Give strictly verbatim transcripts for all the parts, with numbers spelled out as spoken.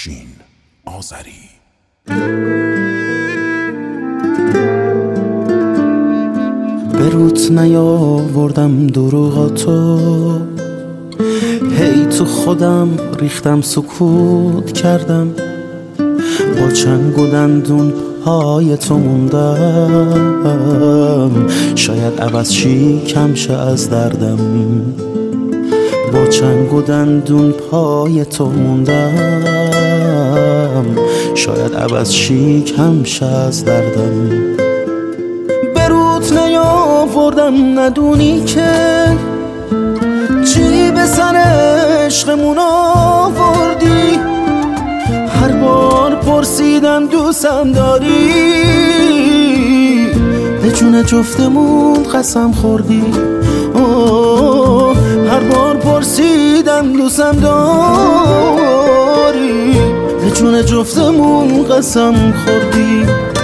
افشین آذری. به روت نیاوردم دروغاتو، هی تو خودم ریختم سکوت کردم، با چنگ و دندون پای تو موندم، شاید عوض شیکم شه از دردم، با چنگ و دندون پای تو موندم، شاید عوض شیکم شه از دردم. به روت نیاوردم ندونی که چی به سر عشقمون آوردی، هر بار پرسیدم دوستم داری، به جون جفتمون قسم خوردی. اوه هر بار پرسیدم دوستم داری، به جون جفتمون قسم خوردی.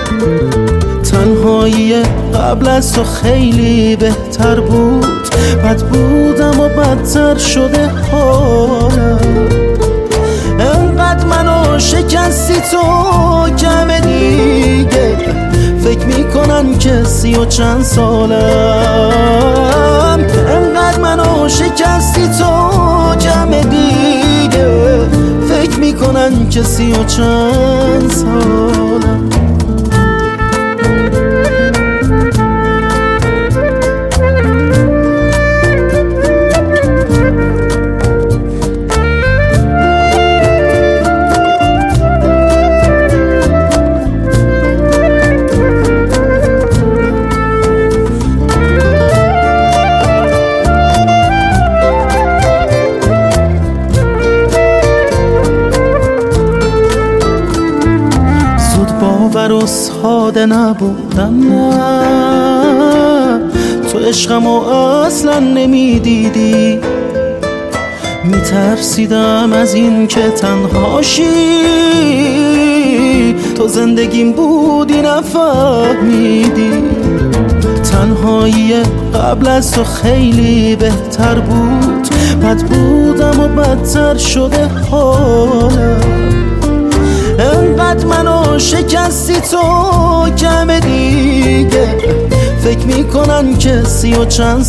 تنهایی قبل از تو خیلی بهتر بود، بد بودم و بدتر شده حالم، انقدر منو شکستی تو کم دیگه، فکر میکنن که سی و چند سالم، انقدر منو شکستی تو کم دیگه، فکر میکنن که سی و چند سالم. باور و ساده نبودم، نه تو عشقمو اصلا نمیدیدی، میترسیدم از این که تنهاشی، تو زندگیم بودی نفهمیدی. تنهایی قبل از تو خیلی بهتر بود، بد بودم و بدتر شده حالم، انقدر منو شکستی تو کم دیگه، فکر میکنن که سی و چند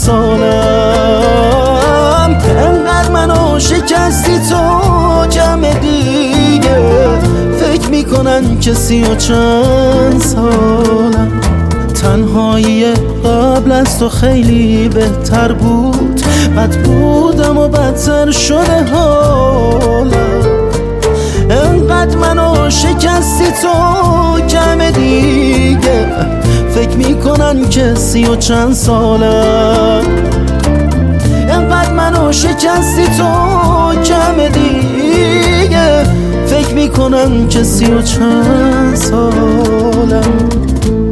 سالم، انقدر منو شکستی تو کم دیگه، فکر میکنن که سی و چند سالم. تنهایی قبل از تو خیلی بهتر بود، بد بودم و بدتر شده حالم، انقدر منو شکستی تو کم دیگه، فکر میکنن که سی و چند سالم، انقدر منو شکستی تو کم دیگه، فکر میکنن که سی و چند سالم.